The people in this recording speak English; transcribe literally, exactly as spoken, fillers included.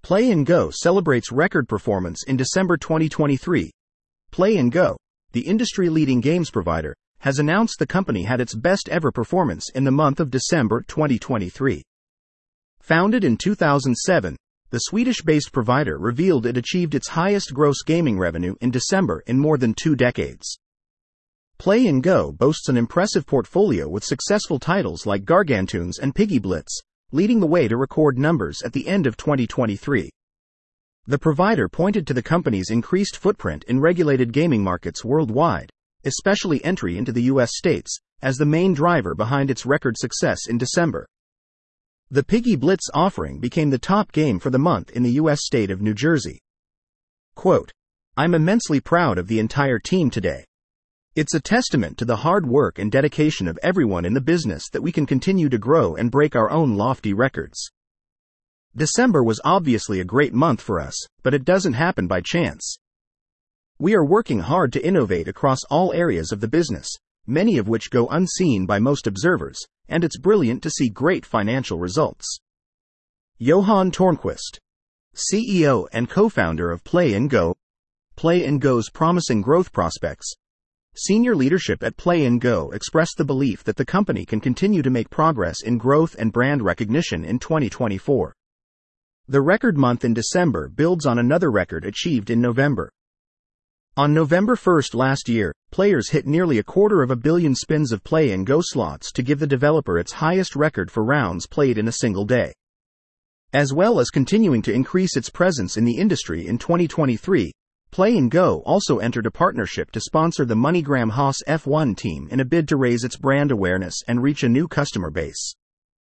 Play and Go celebrates record performance in December twenty twenty-three. Play and Go, the industry-leading games provider, has announced the company had its best ever performance in the month of December twenty twenty-three. Founded in two thousand seven, the Swedish-based provider revealed it achieved its highest gross gaming revenue in December in more than two decades. Play and Go boasts an impressive portfolio with successful titles like Gargantunes and Piggy Blitz, leading the way to record numbers at the end of twenty twenty-three. The provider pointed to the company's increased footprint in regulated gaming markets worldwide, especially entry into the U S states, as the main driver behind its record success in December. The Piggy Blitz offering became the top game for the month in the U S state of New Jersey. Quote, "I'm immensely proud of the entire team today. It's a testament to the hard work and dedication of everyone in the business that we can continue to grow and break our own lofty records. December was obviously a great month for us, but it doesn't happen by chance. We are working hard to innovate across all areas of the business, many of which go unseen by most observers, and it's brilliant to see great financial results." Johan Törnqvist, C E O and co-founder of Play and Go. Play and Go's promising growth prospects. Senior leadership at Play and Go expressed the belief that the company can continue to make progress in growth and brand recognition in twenty twenty-four. The record month in December builds on another record achieved in November. On November first last year, players hit nearly a quarter of a billion spins of Play and Go slots to give the developer its highest record for rounds played in a single day. As well as continuing to increase its presence in the industry in twenty twenty-three, Play and Go also entered a partnership to sponsor the MoneyGram Haas F one team in a bid to raise its brand awareness and reach a new customer base.